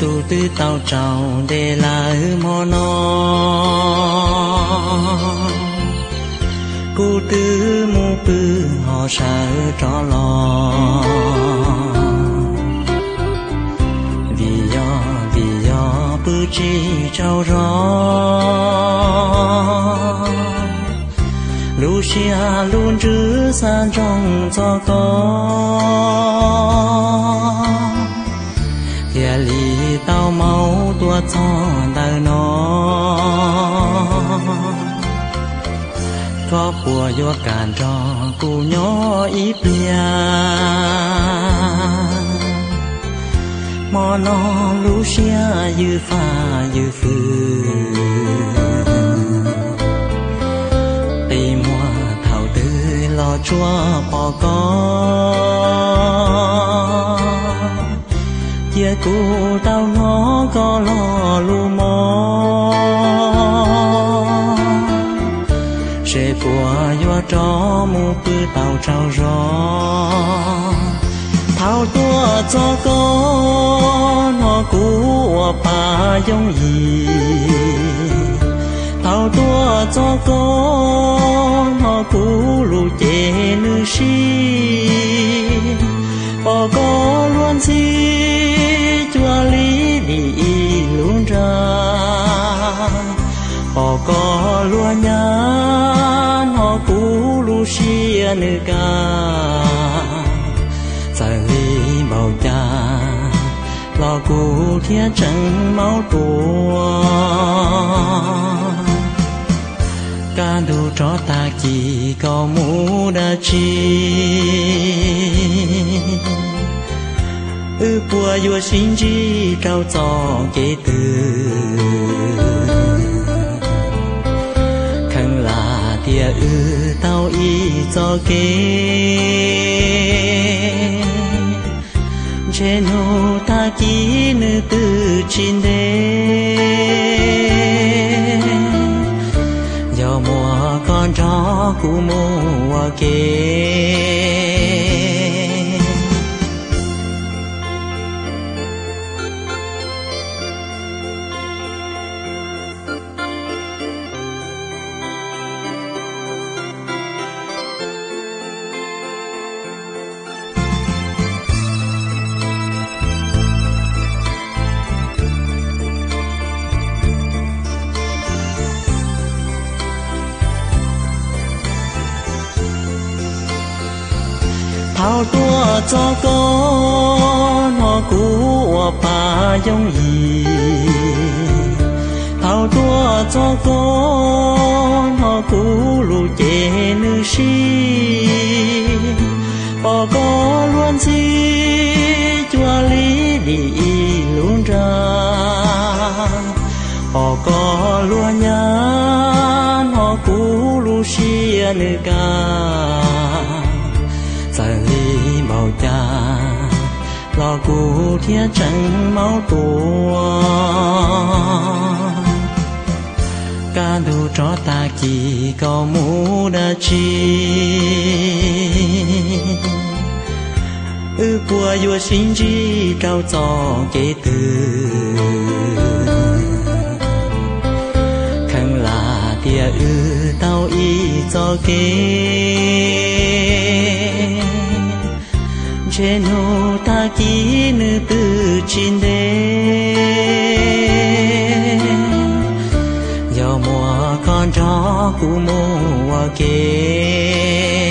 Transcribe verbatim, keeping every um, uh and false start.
tu tư tao trào để là mò nó cô tư mu tư họ sợ cho lo vì do vì do bư chi trao gió Lucia luôn giữ san trong cho con Thìa lì tao máu tua tròn đời nó Có bùa vô cản trò cụ nhỏ ít bia Mò nó Lucia dư pha dư phư Tì mùa thảo tư lo chúa bỏ con Chia cụ tao nó có lo lu mò Sẽ bùa vô trò mù bư tao trao gió Thao tua cho con nó cũ bà giống gì Thao tua cho con nó cũ lù chê nữ si Bỏ có luôn si chua lý đi luôn ra Bỏ có luôn nhá nó cũ lù si nữ ca Giờ lý bảo cha lo cụ thiết chẳng máu tua Ca đủ cho ta chỉ có mũ đa chi Ư bùa vô xin chi trao cho kế từ Khăn là tia ư tao y cho kế Trên hồ ta ký nữ tư chín đế Do mùa con chó của mùa kế Thao tua cho con nó cũ bà giống gì Thao tua cho con nó cũ lù chê nữ si Bỏ có luôn si chua lý đi luôn ra Bỏ có luôn nhá nó cũ lù si nữ ca Giờ lý bảo cha lo cụ thiết chẳng máu tua Ca đủ cho ta chỉ có mũ đa chi Ư bùa vô xin chi trao cho kế từ Khăn là tia ư tao y cho kế Trên hồ ta ký nữ tư chín đế Do mùa con chó của mùa kế